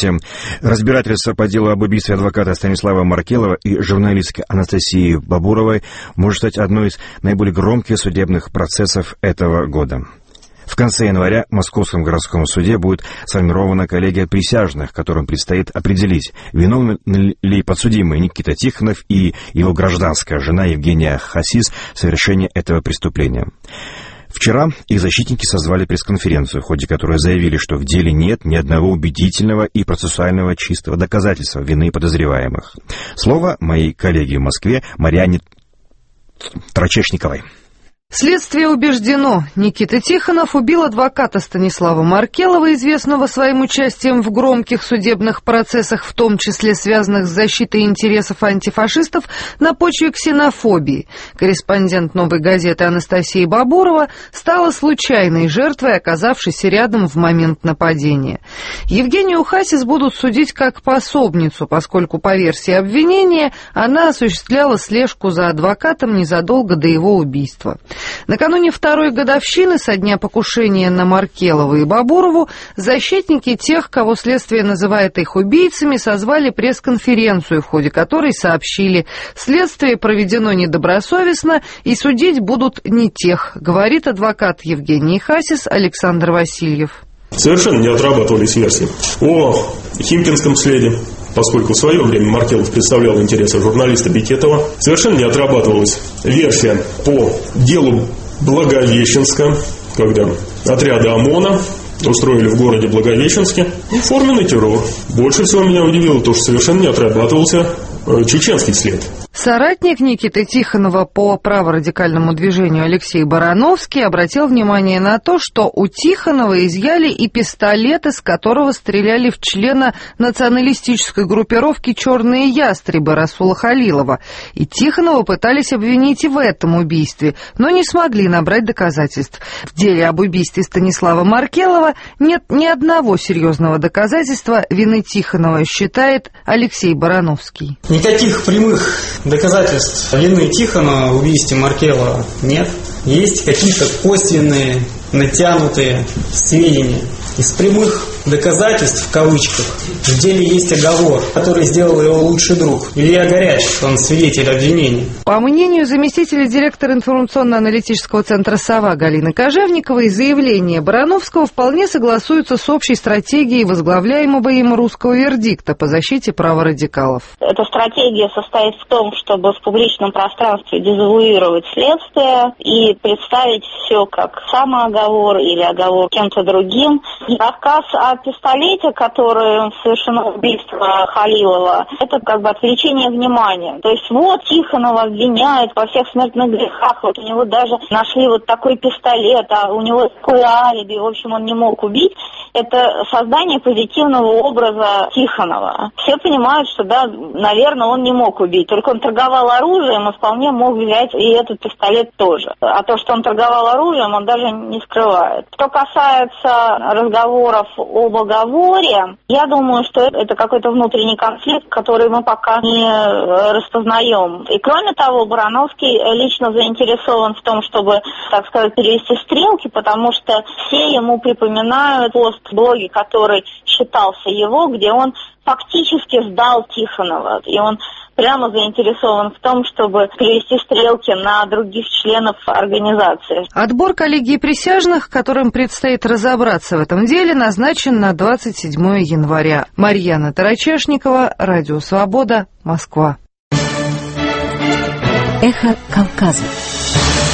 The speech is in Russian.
Здравствуйте. Разбирательство по делу об убийстве адвоката Станислава Маркелова и журналистки Анастасии Бабуровой может стать одной из наиболее громких судебных процессов этого года. В конце января в Московском городском суде будет сформирована коллегия присяжных, которым предстоит определить, виновны ли подсудимый Никита Тихонов и его гражданская жена Евгения Хасис в совершении этого преступления. Вчера их защитники созвали пресс-конференцию, в ходе которой заявили, что в деле нет ни одного убедительного и процессуального чистого доказательства вины подозреваемых. Слово моей коллеге в Москве Марьяне Тарачешниковой. Следствие убеждено, Никита Тихонов убил адвоката Станислава Маркелова, известного своим участием в громких судебных процессах, в том числе связанных с защитой интересов антифашистов, на почве ксенофобии. Корреспондент «Новой газеты» Анастасия Бабурова стала случайной жертвой, оказавшейся рядом в момент нападения. Евгению Хасис будут судить как пособницу, поскольку, по версии обвинения, она осуществляла слежку за адвокатом незадолго до его убийства. Накануне второй годовщины со дня покушения на Маркелова и Бабурову защитники тех, кого следствие называет их убийцами, созвали пресс-конференцию, в ходе которой сообщили: следствие проведено недобросовестно и судить будут не тех, говорит адвокат Евгении Хасис Александр Васильев. Совершенно не отрабатывались версии о Химкинском следе, поскольку в свое время Маркелов представлял интересы журналиста Бекетова. Совершенно не отрабатывалась версия по делу Благовещенска, когда отряды ОМОНа устроили в городе Благовещенске форменный террор. Больше всего меня удивило то, что совершенно не отрабатывался чеченский след. Соратник Никиты Тихонова по праворадикальному движению Алексей Барановский обратил внимание на то, что у Тихонова изъяли и пистолет, из которого стреляли в члена националистической группировки «Черные ястребы» Расула Халилова. И Тихонова пытались обвинить и в этом убийстве, но не смогли набрать доказательств. В деле об убийстве Станислава Маркелова нет ни одного серьезного доказательства вины Тихонова, считает Алексей Барановский. Никаких прямых доказательств вины Тихонова в убийстве Маркелова нет. Есть какие-то косвенные, натянутые сведения. Из прямых доказательств, в кавычках, в деле есть оговор, который сделал его лучший друг, Илья Горячев, он свидетель обвинения. По мнению заместителя директора информационно-аналитического центра «Сова» Галины Кожевниковой, заявление Барановского вполне согласуется с общей стратегией возглавляемого им русского вердикта по защите права радикалов. Эта стратегия состоит в том, чтобы в публичном пространстве дезавуировать следствие и представить все как самооговор или оговор кем-то другим. Рассказ о пистолете, который совершено убийство Халилова, это как бы отвлечение внимания. То есть вот Тихонова обвиняют во всех смертных грехах, вот у него даже нашли вот такой пистолет, а у него такое алиби, в общем, он не мог убить. Это создание позитивного образа Тихонова. Все понимают, что, да, наверное, он не мог убить, только он торговал оружием и вполне мог взять и этот пистолет тоже. А то, что он торговал оружием, он даже не скрывает. Что касается разговоров об оговоре, я думаю, что это какой-то внутренний конфликт, который мы пока не распознаем. И кроме того, Барановский лично заинтересован в том, чтобы, так сказать, перевести стрелки, потому что все ему припоминают пост в блоге, который считался его, где он фактически сдал Тихонова. И он прямо заинтересован в том, чтобы перевести стрелки на других членов организации. Отбор коллегии присяжных, которым предстоит разобраться в этом деле, назначен на 27 января. Марьяна Тарачешникова, Радио Свобода, Москва. Эхо Кавказа.